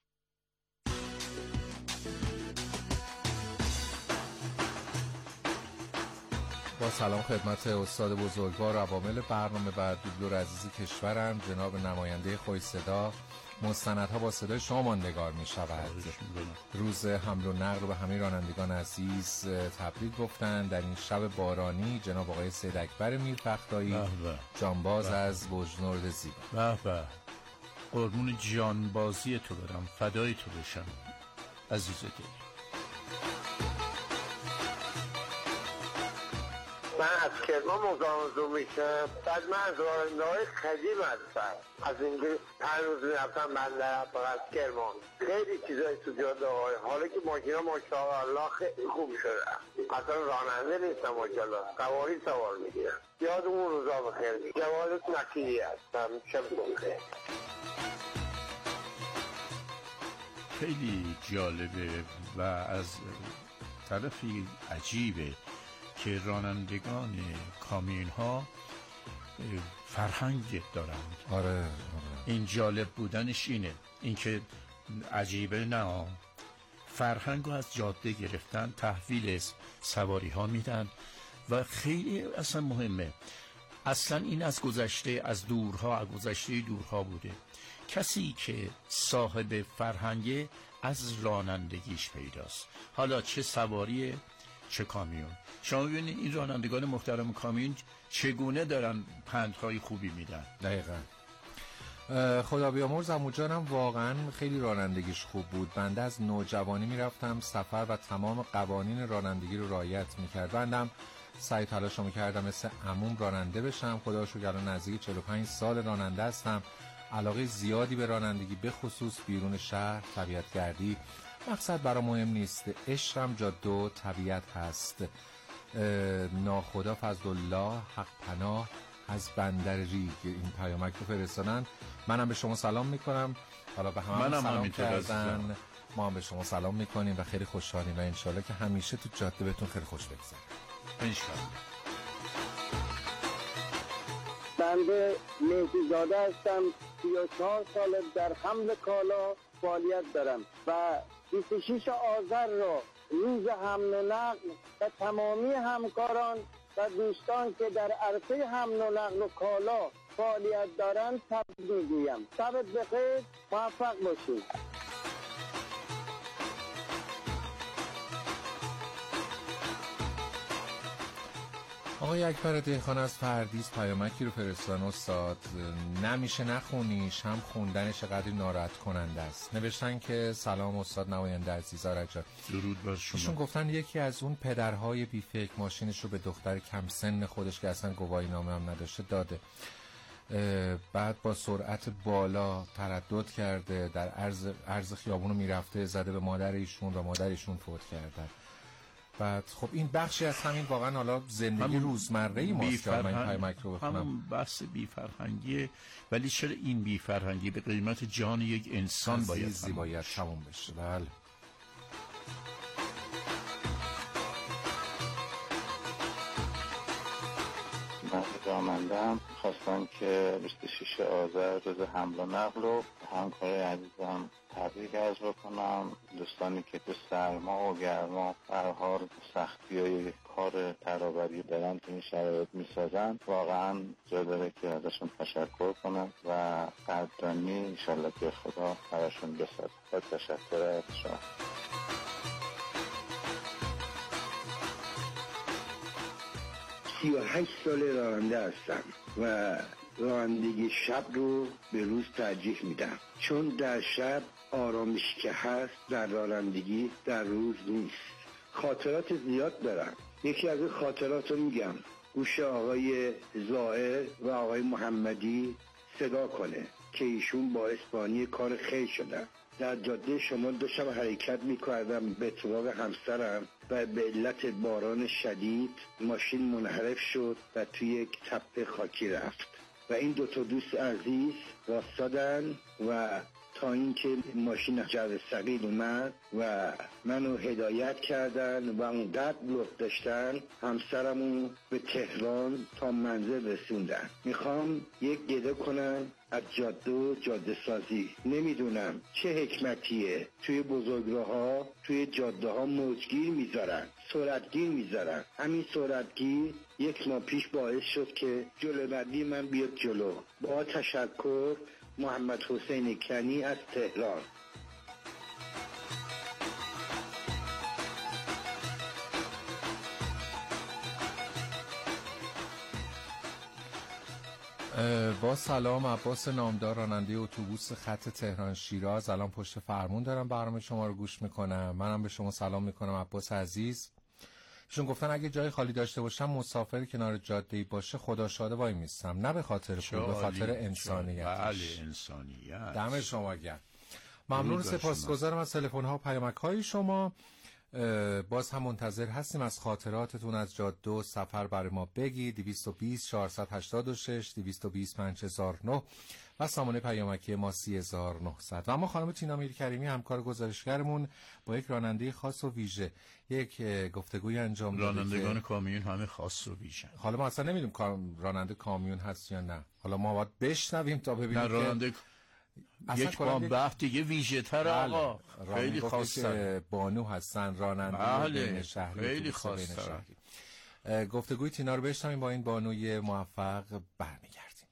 با سلام خدمت استاد بزرگوار عوامل برنامه و دوبلور عزیز کشورم، جناب نماینده خوش صدا. مستندها با صدای شما ماندگار می شود. روز حمل و نقل به همه رانندگان عزیز تبریک گفتن. در این شب بارانی جناب آقای سید اکبر میرفختایی، جانباز از بجنورد زیبا. به به، قربون جانبازی تو برم، فدای تو بشم عزیز دل. من از کرمان مزاحمتون میشم. بعد من از راننده‌های قدیم هستم، از اینکه هنوز میرفتم بندر عباس از کرمان. خیلی چیزایی تو جاده های، حالا که ماشینا ماشاءالله خیلی خوب شده، اصلا راننده نیستم ماشاءالله، سواری سوار میگیرم. یادمون روزا بخیر. جواد نکیری هستم، شبتون بخیر. خیلی جالبه و از طرفی عجیبه که رانندگان کامیون ها فرهنگ دارند. آره. این جالب بودنش اینه، این که عجیبه نه، فرهنگ رو از جاده گرفتن تحویل سواری ها میدن و خیلی اصلا مهمه. اصلا این از گذشته، از گذشته دورها بوده. کسی که صاحب فرهنگه از رانندگیش پیداست، حالا چه سواری چه کامیون. شما ببینید این رانندگان محترم کامیون چگونه دارن پندهای خوبی میدن. دقیقاً. خدا بیامرز عمو جانم واقعا خیلی رانندگیش خوب بود. بنده از نوجوانی میرفتم سفر و تمام قوانین رانندگی رو رعایت میکرد. بندم سعی تلاشو میکردم مثل عموم راننده بشم. خدا رو شکر الان نزدیک 45 سال راننده هستم. علاقه زیادی به رانندگی، به خصوص بیرون شهر، طبیعت گردی. مقصد برام مهم نیست، عشقم جاده و طبیعت هست. ناخدا فضلالله حق پناه از بندر ریگ این پیامک رو فرستادن. منم به شما سلام میکنم. حالا به همه سلام کردن، ما هم به شما سلام میکنیم و خیلی خوشحالیم و انشالله که همیشه تو جاده بهتون خیلی خوش بگذره. انشالله. بنده مهدی زاده هستم، 34 سال در حمل کالا فعالیت دارم و 26 آذر را روز حمل و نقل و تمامی همکاران و دوستان که در عرصه حمل و نقل و کالا فعالیت دارند تبریک میگویم. شبت بخیر، موفق باشید. آقای اکبر دیخان از فردیس پیامکی رو فرستادن. استاد نمیشه نخونیش، هم خوندنش قدری ناراحت کننده است. نوشتن که سلام استاد نماینده عزیز آرجان، درود بر شما. ایشون گفتن یکی از اون پدرهای بیفکر ماشینش رو به دختر کم سن خودش که اصلا گواهی نامه هم نداشته داده. بعد با سرعت بالا تردد کرده، در عرض خیابون رو میرفته، زده به مادر ایشون و مادر ایشون فوت کردن. بعد خب این بخشی از همین واقعا حالا زندگی روزمره ماست که من پیامک رو بخونم. همون بحث بی‌فرهنگیه، ولی چرا این بی‌فرهنگی به قیمت جان یک انسان باید تموم بشه؟ بله. من راننده‌ام، خواستم که 26 آذر روز حمل و نقل رو همکارای عزیزم تبریک عرض بکنم. دوستانی که تو سرما و گرما هر حال سختی‌های کار ترابری دارن تو این شرایط میسازن، واقعا جا داره که ازشون تشکر کنم و قدردانی انشالله که خدا براشون بسازه. با تشکر از شما. 38 سال راننده هستم و رانندگی شب رو به روز ترجیح میدم، چون در شب آرامشی که هست در رانندگی در روز نیست. خاطرات زیاد دارم. یکی از این خاطرات رو میگم، گوش آقای زائر و آقای محمدی صدا کنه که ایشون باعث بانی کار خیر شدن. در جاده شمال داشتم حرکت میکردم به اتفاق همسرم و به علت باران شدید ماشین منحرف شد و توی یک تپه خاکی رفت و این دوتا دوست عزیز واسادن و تا اینکه ماشین جر ثقیل اومد و منو هدایت کردن و اونقدر لطف داشتن همسرمو به تهران تا منزل رسوندن. میخوام یک گده کنم از جاده و جاده سازی. نمیدونم چه حکمتیه توی بزرگراه‌ها توی جاده ها موجگیر میذارن، سرعتگیر میذارن. همین سرعتگیر یک ماه پیش باعث شد که جلوبندی من بیاد جلو. با تشکر، محمد حسین کنی از تهران. با سلام، عباس نامدار، راننده اتوبوس خط تهران شیراز. الان پشت فرمون دارم برنامه شما رو گوش میکنم. منم به شما سلام میکنم عباس عزیز. ایشون گفتن اگه جای خالی داشته باشم مسافری کنار جاده‌ای باشه خدا شاده وای میستم، نه به خاطر پول، به خاطر انسانیت. بله، انسانیت. دم شما گرم. ممنون، سپاسگزارم از تلفن ها و پیامک های شما. باز هم منتظر هستیم از خاطراتتون از جاده و سفر برای ما بگید. 220 486 220 5009 و سامانه پیامکی ما 30900. و اما خانم تینا میرکریمی همکار گزارشگرمون با یک راننده خاص و ویژه یک گفتگوی انجام داده. رانندگان کامیون همه خاص و ویژه. حالا ما اصلا نمیدونیم راننده کامیون هست یا نه. حالا ما باید بشنویم تا ببینیم که راننده یک بامبه دیگه ویژه تر. آقا خیلی خاصه بانو هستن راننده بین شهری، خیلی خاصه. گفتگوی تینا رو بشنویم با این بانوی موفق برمیگردیم.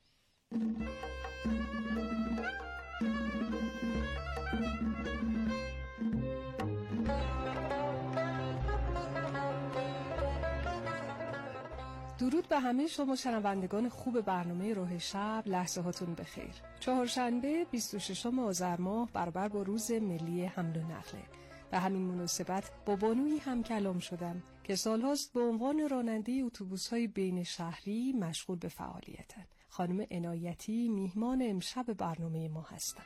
درود به همه شما شنوندگان خوب برنامه راه شب. لحظه هاتون بخیر. چهارشنبه 26 آذر ماه برابر با روز ملی حمل و نقله. به همین مناسبت با بانویی هم کلام شدم که سالهاست به عنوان راننده اتوبوس‌های بین شهری مشغول به فعالیتن. خانم عنایتی میهمان امشب برنامه ما هستن.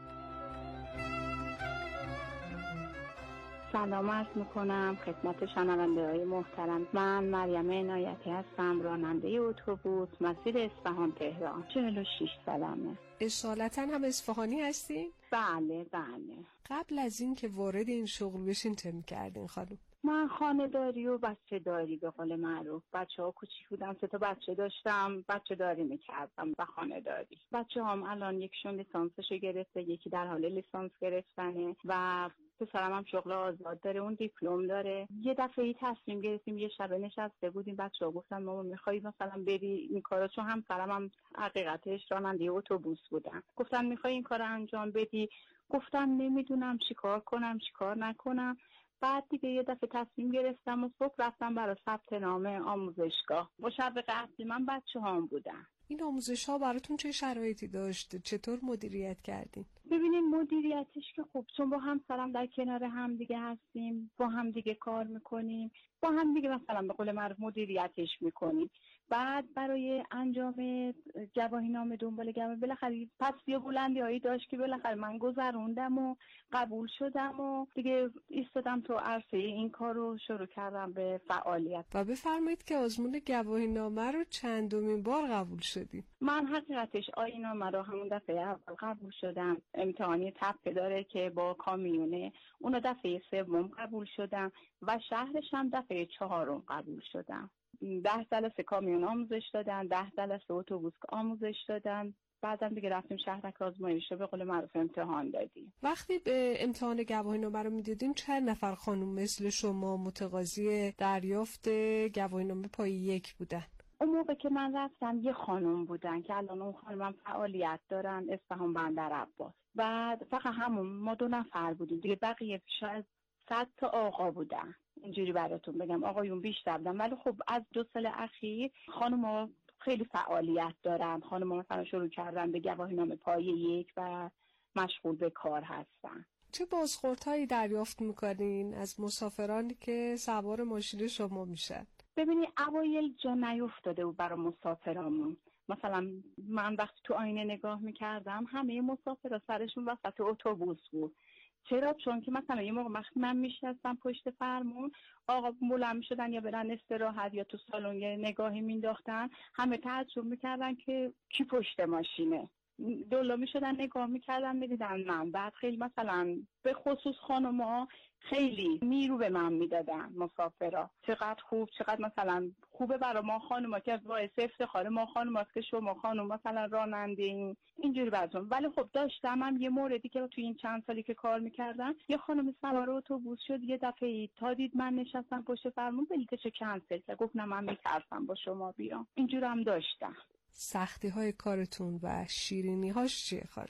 سلام عرض میکنم خدمت شنونده‌های محترم. من مریم عنایتی هستم، راننده اتوبوس مسیر اصفهان تهران. 46 سالمه. اصالتا هم اصفهانی هستین؟ بله بله. قبل از این که وارد این شغل بشین چه میکردین خانم؟ من خانه داری و بچه داری به قول معروف. بچه ها کوچیک بودن، 3 تا بچه داشتم، بچه داری میکردم و خانه داری. بچه هم الان یکشون لیسانسشو گرفته، یکی در حال لیسانس گرفتنه و پسرم هم شغل آزاد داره، اون دیپلم داره. یه دفعه تصمیم گرفتیم، یه شب نشسته بودیم، بچه‌ها گفتن ماما می‌خوای مثلا بری این کارا، چون همسرم هم حقیقتش راننده اتوبوس بودن. گفتن می‌خوای این کارو انجام بدی؟ گفتم نمیدونم چیکار کنم چیکار نکنم. بعد دیگه یه دفعه تصمیم گرفتم و صبح رفتم برای ثبت نام آموزشگاه. مشوق اصلی من بچه‌هام بودن. این آموزش‌ها براتون چه شرایطی داشت؟ چطور مدیریت کردین؟ ببینین مدیریتش که خوب، چون با همسرم در کنار هم دیگه هستیم، با هم دیگه کار میکنیم، با هم دیگه مثلا به قول معروف مدیریتش میکنیم. بعد برای انجام گواهی نامه دنبال گواهی بالاخره پس یه بلندی‌هایی داشت که بالاخره من گذروندم و قبول شدم و دیگه ایستادم تو عرصه این کارو شروع کردم به فعالیت. و بفرمایید که آزمون گواهی نامه رو چندمین بار قبول شدید؟ من حقیقتش آیین‌نامه رو همون دفعه اول قبول شدم. امتحانی تپه داره که با کامیونه، اونو دفعه 3 قبول شدم و شهرش هم دفعه 4 قبول شدم. 10 جلسه کامیون آموزش دادن، 10 جلسه اتوبوس آموزش دادن. بعدم دیگه رفتیم شهرک آزمایش رو به قول معروف امتحان دادیم. وقتی به امتحان گواهی نامه رو میدادین چند نفر خانم مثل شما متقاضی دریافت گواهی نامه پای 1 بودن؟ اون موقع که من رفتم یه خانم بودن که الان اون خانم فعالیت دارن، اصفهان بندر عباس. بعد فقط همون ما 2 نفر بودیم دیگه، بقیه شاید 100 تا آقا بودن. اینجوری براتون بگم، آقایون بیشتر بودن. ولی خب از 2 سال اخیر خانم‌ها خیلی فعالیت دارن. خانم‌ها مثلا شروع کردن به گواهینامه پای 1 و مشغول به کار هستن. چه بازخوردهایی دریافت می‌کنین از مسافرانی که سوار ماشین شما میشن؟ ببینی اوایل جا نیفتاده بود برای مسافرامون. مثلا من وقتی تو آینه نگاه می‌کردم همه مسافرا سرشون وسط اتوبوس بود. چرا؟ چون که مثلا یه موقع وقتی من میشستم پشت فرمون، آقا بلند میشدن یا برن استراحت یا تو سالن یه نگاهی مینداختن، همه تعجب میکردن که کی پشت ماشینه. دولا میشدن نگاه میکردن میدیدن من. بعد خیلی مثلا به خصوص خانوما خیلی میرو به من میدادن مسافرا. چقدر خوب، چقدر مثلا خوبه برای ما خانوما که باعث افتخار ما خانوماست که شما خانوم مثلا راننده این اینجوری براتون. ولی خب داشتم هم یه موردی که تو این چند سالی که کار میکردم، یه خانم سوار اتوبوس شد یه دفعه تا دید من نشستم پشت فرمون بلیتشو کنسل کرد، گفت نه من میترسم با شما بیام. اینجوری هم داشتم. سختی‌های کارتون و شیرینی‌هاش چیه خانم؟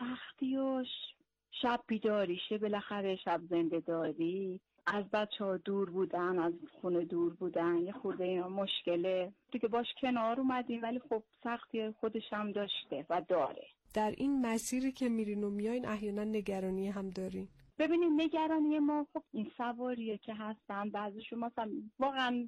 سختیاش شب بیداریشه، بالاخره شب زنده داری، از بچه‌ها دور بودن، از خونه دور بودن، یه خورده اینا مشکله دیگه، باش کنار اومدیم. ولی خب سختی خودش هم داشته و داره. در این مسیری که میرین و میایین احیانا نگرانی هم دارین؟ ببینید نگرانی ما خب این سواریه که هستن، بعضیشون مثلا واقعا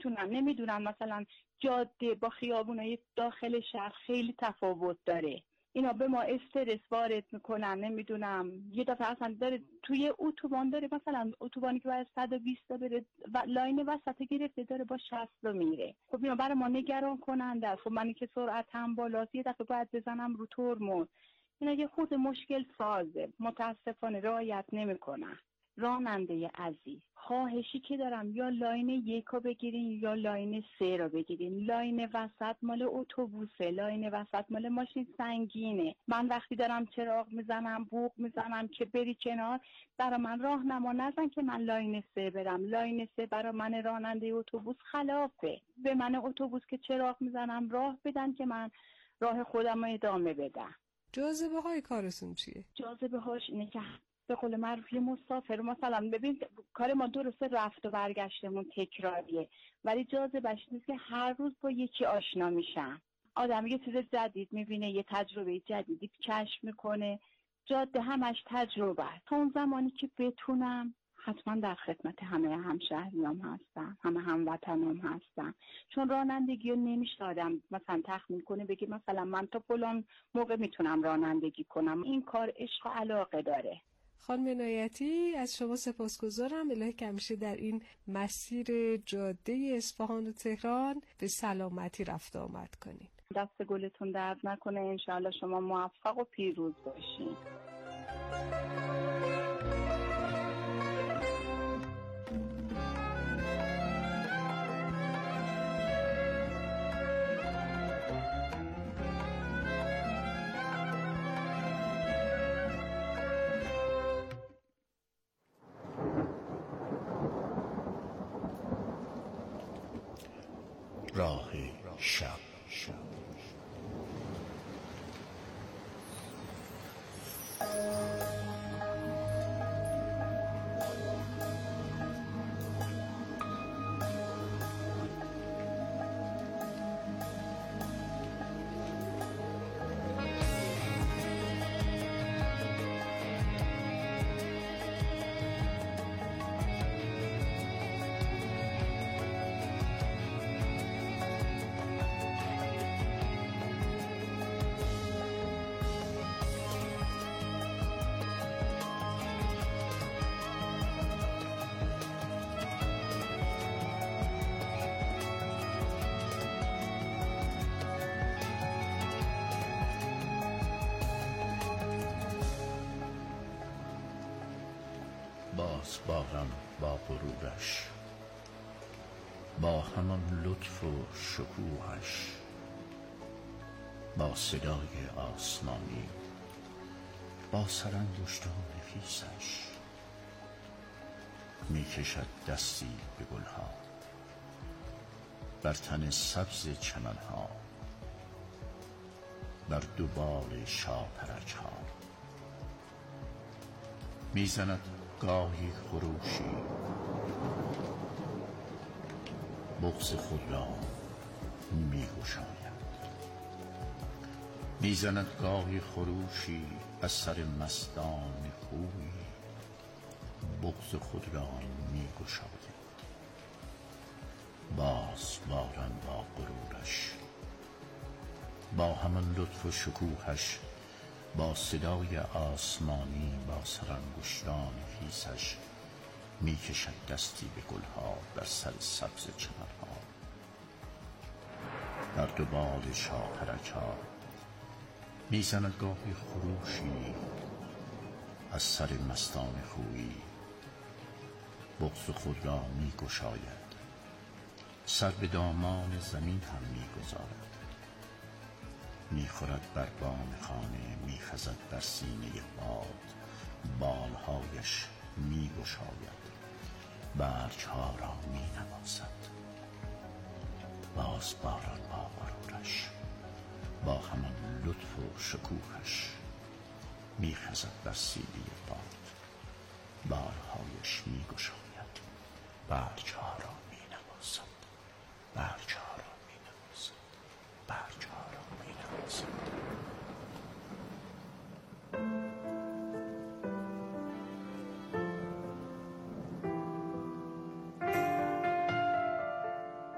نمیدونن مثلا جاده با خیابونای داخل شهر خیلی تفاوت داره. اینا به ما استرس وارد میکنن. نمیدونم یه دفعه اصلا داره توی اتوبان داره، مثلا اتوبانی که باید 120 بره و لاین وسط گرفته داره با 60 میره. خب اینا برای ما نگران کننده است. خب من که سرعتم بالاست یه دفعه باید بزنم رو ترمز. اینا یه خورده مشکل سازه، متاسفانه رعایت نمیکنن. راننده عزیز، خواهشی که دارم یا لاین 1 رو بگیرین یا لاین 3 رو بگیرین. لاین وسط مال اتوبوسه، لاین وسط مال ماشین سنگینه. من وقتی دارم چراغ میزنم، بوق میزنم که بری کنار، برای من راهنما نزن که من لاین 3 برم. لاین 3 برای من راننده اتوبوس خلافه. به من اتوبوس که چراغ میزنم راه بدن که من راه خودم رو ادامه بدم. جاذبه های کارتون چیه؟ جاذبه هاش اینه که به قول معروف یه مسافر، مثلا ببین کار ما درسته رفت و برگشتمون تکراریه، ولی جاذبه‌اش نیست که هر روز با یکی آشنا میشم. آدم یه چیز جدید میبینه، یه تجربه جدیدی کشف میکنه. جاده همش تجربه. تا اون زمانی که بتونم حتما در خدمت همه همشهریام هستم، همه هموطنام هستم. چون رانندگی رو نمیشه آدم مثلا تخمین کنه بگه مثلا من تا فلان موقع میتونم رانندگی کنم. این کار عشق و علاقه داره. خانم عنایتی از شما سپاسگزارم. الهی که همیشه در این مسیر جاده اصفهان و تهران به سلامتی رفت آمد کنین. دست گلتون درد نکنه. انشاءالله شما موفق و پیروز باشین. راه شب. باز بارم با غرورش، با همان لطف و شکوهش، با صدای آسمانی، با سرانگشتان نفیسش، می کشد دستی به گلها، بر تن سبز چمنها، بر دوبال شاپرچها، می زند گاهی خروشی، بغض خود را می گشاید. می زند گاهی خروشی از سر مستان خوی، بغض خود را می گشاید. باز باران با غرورش، با همان لطف و شکوهش، با صدای آسمانی، با سرانگشتان خیسش، می کشد دستی به گلها بر سر سبز چمنها، در دوبال شاپرچها. می زند گاهی خروشی از سر مستان خویی، بغض خود را می گشاید. سر به دامان زمین هم می گذارد، می خورد بر بام خانه، می خزد در سینه باد، بالهایش می گشاید، برگها را می نوازد. باز باران با غرورش، با همان لطف و شکوهش، می خزد بر سینه باد، بالهایش می گشاید، برگها را می نوازد، برگها را می نوازد، برگها را می نوازد.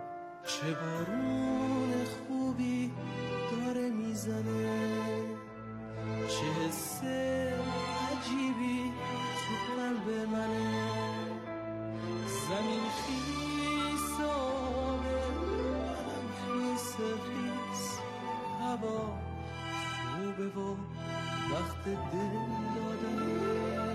چه بارون خوبی داره میزنه، چه حس عجیبی تو قلب منه، زمین خیسابه منم خیس خیس، هوا خوبه و وقت دل دادنه.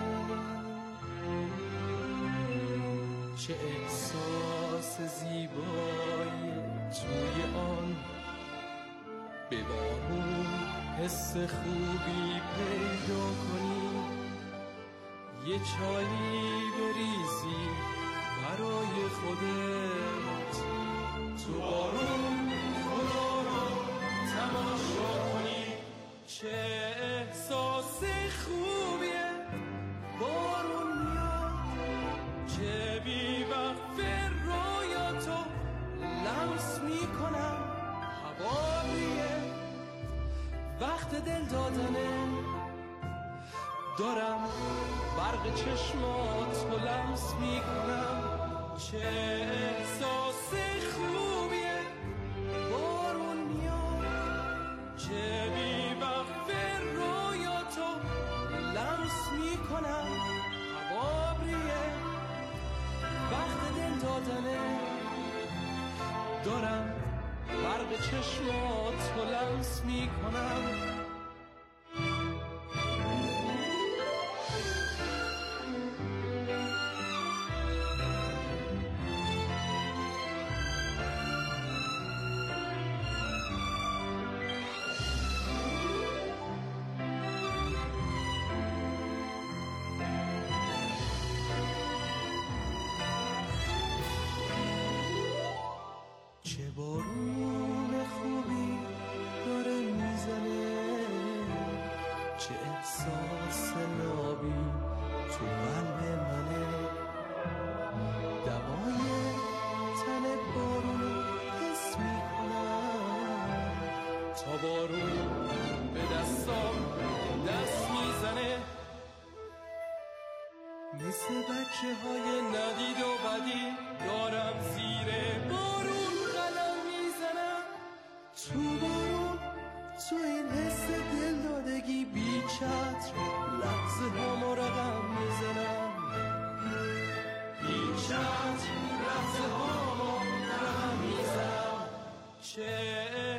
چه احساس زیبایی توی آن، به بارون حس خوبی پیدا کنی، یه چایی بریزی برای خودت، تو بارون خدا رو تماشا کنی. چه احساس خوبیه بارون میاد، چه بی وقفه رویاتو لمس میکنم، هواریه وقت دل دادنه، دارم برق چشماتو لمس میکنم. چه احساس خوبیه بارون میاد، چه بی وقفه رویاتو لمس میکنم، هواریه وقت دل دادنه، دارم برق چشماتو لمس میکنم. چه بارون خوبی داره میزنه، چه احساس نابی تو قلب منه، دوای تن بارونو حس میکنم، تا بارون به دستام دست میزنه، مثل بچه های ندید و بدی دارم زیر بارون قدم میزنم، تو بارون، تو این حس دل دادگی بی چتر لحظه هامو رقم میزنم، بی چتر لحظه هامو رقم میزنم. چه